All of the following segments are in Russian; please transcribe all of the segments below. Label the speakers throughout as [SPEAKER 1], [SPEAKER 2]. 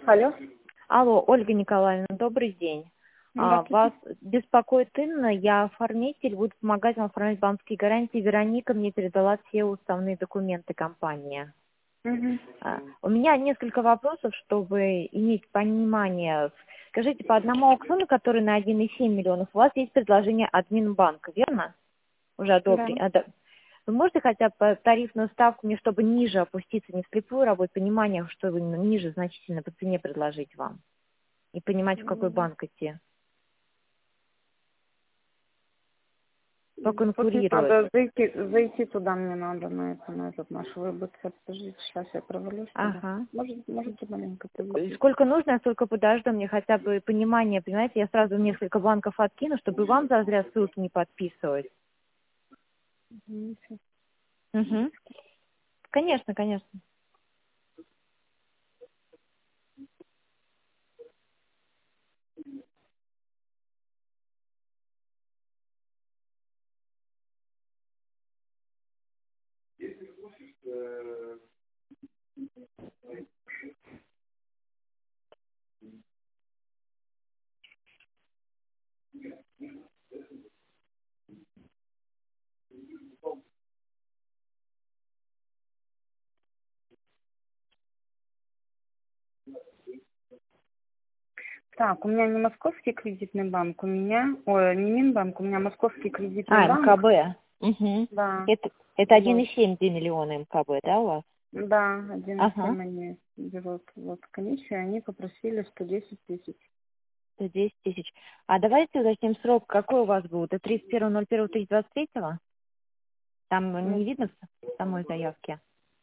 [SPEAKER 1] Алло.
[SPEAKER 2] Алло, Ольга Николаевна, добрый день. Вас
[SPEAKER 1] Здравствуйте.
[SPEAKER 2] беспокоит Инна, я оформитель, буду помогать вам оформлять банковские гарантии. Вероника мне передала все уставные документы компании.
[SPEAKER 1] Мгм.
[SPEAKER 2] У меня несколько вопросов, чтобы иметь понимание. Скажите, по одному аукциону, который на 1,7 миллионов, у вас есть предложение от Минбанка, верно? Уже
[SPEAKER 1] Да.
[SPEAKER 2] Вы можете хотя бы тарифную ставку мне, чтобы ниже опуститься, не вслепую работать, понимание, что вы ниже значительно по цене предложить вам? И понимать, в какой банк идти.
[SPEAKER 1] Вот не
[SPEAKER 2] Поконкурировать.
[SPEAKER 1] надо зайти туда мне надо, на этот наш веб. Подождите, сейчас я провалюсь туда.
[SPEAKER 2] Ага.
[SPEAKER 1] Можете маленько подойти?
[SPEAKER 2] Сколько нужно, я столько подожду. Мне хотя бы понимание, понимаете, я сразу несколько банков откину, чтобы вам зазря ссылки не подписывать.
[SPEAKER 1] Извините.
[SPEAKER 2] Угу. Конечно, конечно.
[SPEAKER 1] Так, у меня не московский кредитный банк, не Минбанк, у меня московский кредитный банк.
[SPEAKER 2] МКБ. Угу.
[SPEAKER 1] Да.
[SPEAKER 2] Это
[SPEAKER 1] Вот.
[SPEAKER 2] 1,7 миллиона МКБ, да, у вас?
[SPEAKER 1] Да,
[SPEAKER 2] Ага.
[SPEAKER 1] 1,7 они берут. Вот комиссию, они попросили 110 тысяч.
[SPEAKER 2] 110 тысяч. А давайте уточним срок, какой у вас был? Это 31.01.2023? Там не видно в самой заявке?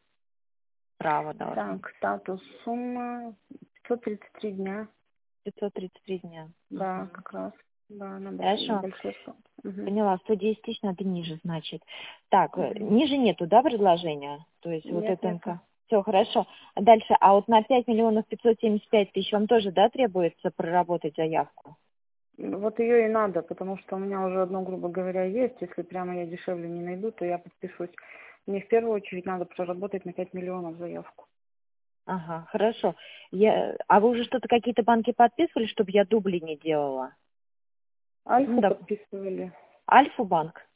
[SPEAKER 2] Право должно.
[SPEAKER 1] Так, статус сумма 533 дня.
[SPEAKER 2] 533 дня.
[SPEAKER 1] Да, как раз. Да,
[SPEAKER 2] Хорошо.
[SPEAKER 1] большой срок. Угу.
[SPEAKER 2] Поняла, 110 тысяч надо ниже, значит. Так,
[SPEAKER 1] Угу.
[SPEAKER 2] ниже нету, да, предложения? То есть вот
[SPEAKER 1] Нет,
[SPEAKER 2] это
[SPEAKER 1] нету.
[SPEAKER 2] МК. Все, хорошо. Дальше, а вот на 5 миллионов 575 тысяч вам тоже, да, требуется проработать заявку?
[SPEAKER 1] Вот ее и надо, потому что у меня уже одно, грубо говоря, есть. Если прямо я дешевле не найду, то я подпишусь. Мне в первую очередь надо проработать на 5 миллионов заявку.
[SPEAKER 2] Ага, хорошо. А вы уже что-то, какие-то банки подписывали, чтобы я дубли не делала? Ну,
[SPEAKER 1] Альфу
[SPEAKER 2] да.
[SPEAKER 1] подписывали.
[SPEAKER 2] Альфа-банк?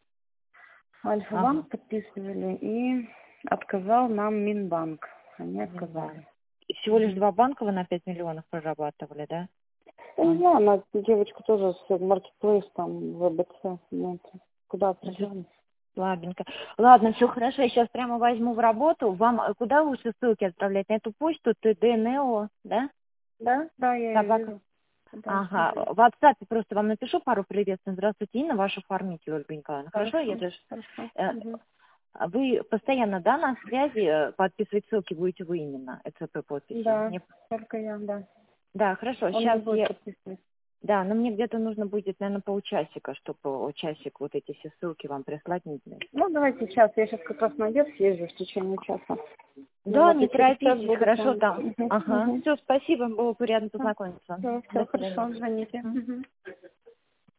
[SPEAKER 2] Ага.
[SPEAKER 1] Альфа-банк подписывали и отказал нам Минбанк. Они отказали.
[SPEAKER 2] И всего лишь два банка вы на 5 миллионов прорабатывали, да?
[SPEAKER 1] Ну, не знаю, она, девочка тоже с маркетплейс, там, ВБЦ. Нет. Куда отправлялись?
[SPEAKER 2] Слабенько. Ладно, все хорошо, я сейчас прямо возьму в работу. Вам куда лучше ссылки отправлять? На эту почту ТДНео, да?
[SPEAKER 1] Да, я ее
[SPEAKER 2] Собака.
[SPEAKER 1] вижу. Да.
[SPEAKER 2] Ага. В WhatsApp просто вам напишу пару приветствий. Здравствуйте, Инна, ваш оформитель, Ольга Николаевна. Хорошо, я
[SPEAKER 1] Хорошо,
[SPEAKER 2] даже...
[SPEAKER 1] хорошо.
[SPEAKER 2] э,
[SPEAKER 1] Угу.
[SPEAKER 2] Вы постоянно, да, на связи, подписывать ссылки будете вы именно, ЦП подписи?
[SPEAKER 1] Да, только я, да.
[SPEAKER 2] Да, хорошо,
[SPEAKER 1] Он не
[SPEAKER 2] сейчас
[SPEAKER 1] будет
[SPEAKER 2] я...
[SPEAKER 1] подписывать.
[SPEAKER 2] Да, но мне где-то нужно будет, наверное, полчасика, чтобы часик вот эти все ссылки вам прислать.
[SPEAKER 1] Ну, давайте сейчас. Я сейчас как раз на обед съезжу в течение часа. Ну,
[SPEAKER 2] Да,
[SPEAKER 1] вот,
[SPEAKER 2] не
[SPEAKER 1] и через час
[SPEAKER 2] торопитесь,
[SPEAKER 1] буду с
[SPEAKER 2] хорошо
[SPEAKER 1] вами.
[SPEAKER 2] там.
[SPEAKER 1] Угу,
[SPEAKER 2] Ага.
[SPEAKER 1] угу.
[SPEAKER 2] Все, спасибо, было приятно познакомиться.
[SPEAKER 1] Все,
[SPEAKER 2] До
[SPEAKER 1] хорошо,
[SPEAKER 2] свидания.
[SPEAKER 1] звоните. Угу.